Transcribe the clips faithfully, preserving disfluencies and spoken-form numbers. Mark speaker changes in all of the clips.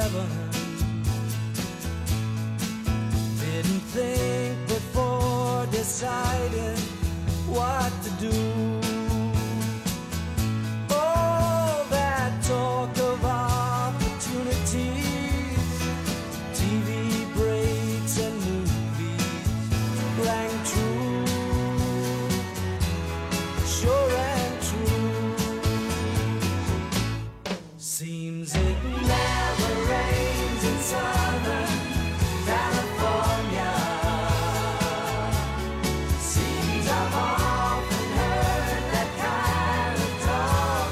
Speaker 1: heaven. Didn't think before deciding what to do. All that talk of opportunities, T V breaks and movies rang true, sure and true. Seems it never rains in Southern California. Seems I've often heard that kind of talk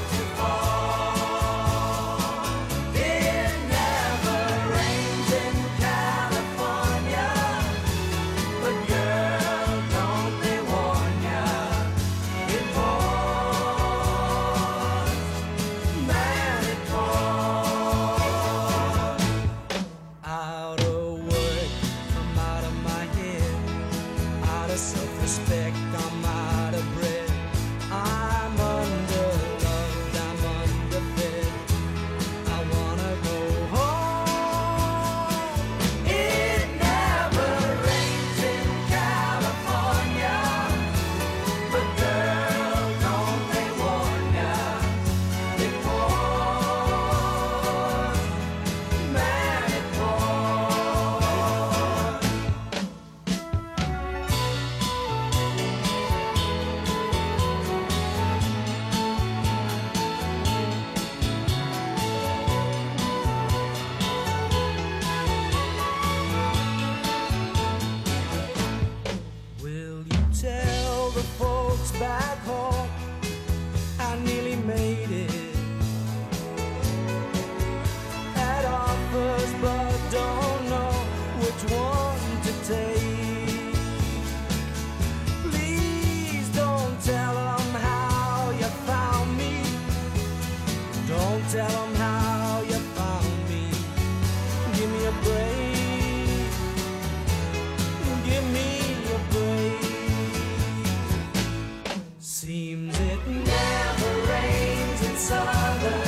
Speaker 1: before. It never rains in California, but girl, don't they warn ya, it pours, man, it pours. Out of work, I'm out of my head. Out of self-respect, I'm out of breath. I'm underloved, I'm underfed. I wanna go home. It never rains in California, but girl, don't they warn ya, it pours, man, it pours. Will you tell the folks back home I nearly made it? Had offers but don't know which one to take. Please don't tell them how you found me. Don't tell them how you found me. Give me a break. Give me a break. Seems it never rains in Southern